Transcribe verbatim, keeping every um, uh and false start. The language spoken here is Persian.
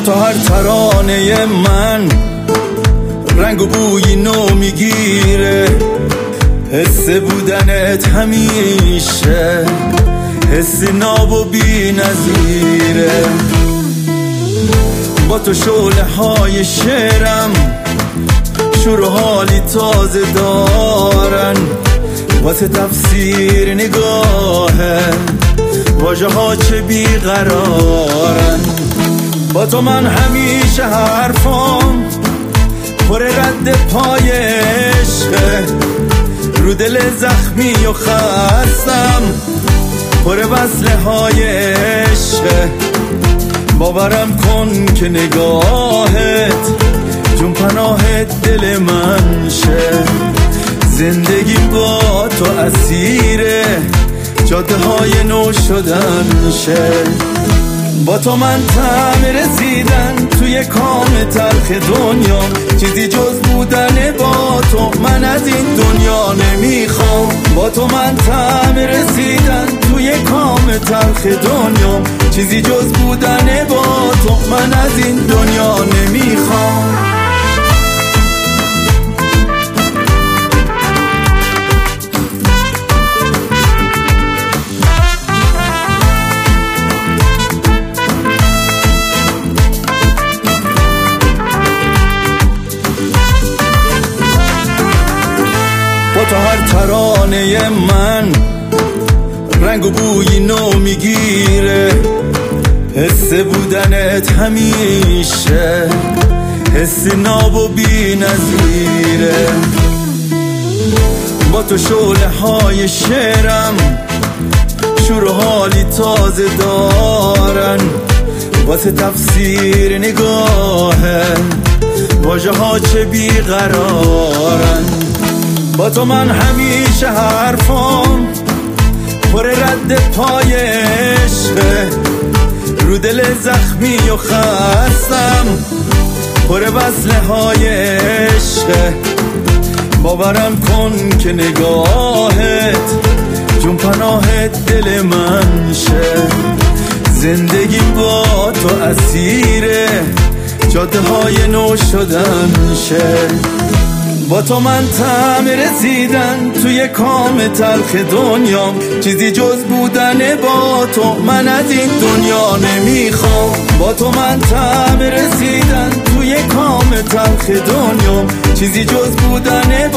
تو هر ترانه من رنگ و بوی نو میگیره، حس بودنت همیشه حس ناب و بی نظیره. با تو شعله های شعرم شور و حالی تازه دارن، واسه تفسیر نگاهه واژه ها چه بیقرارن. با تو من همیشه حرفام پر رد پای عشقه، رو دل زخمی و خستم پر وصله های عشقه. باورم کن که نگاهت جون پناه دل من شه، زندگی با تو اسیره جاده های نو شدن شه. با تو من طعم رسیدن توی کام تلخ دنیا، چیزی جز بودن با تو من از این دنیا نمیخوام. با تو من طعم رسیدن توی کام تلخ دنیا، چیزی جز بودن با تو من از این دنیا نمیخوام. با تو هر ترانه من رنگ و بوی نو میگیره، حس بودنت همیشه حس ناب و بی نظیره. با تو شعله های شعرم شور و حالی تازه دارن، واسه تفسیر نگاهه واژه ها چه بیقرارن. با تو من همیشه حرفام پر رد پای عشقه، رو دل زخمی و خستم پر وصله های عشقه. باورم کن که نگاهت جون پناه دل من شه، زندگی با تو اسیره جاده های نو شدن شه. با تو من طعم رسیدن توی کام تلخ دنیا، چیزی جز بودن با تو من از این دنیا نمیخوام. با تو من طعم رسیدن توی کام تلخ دنیا، چیزی جز بودن با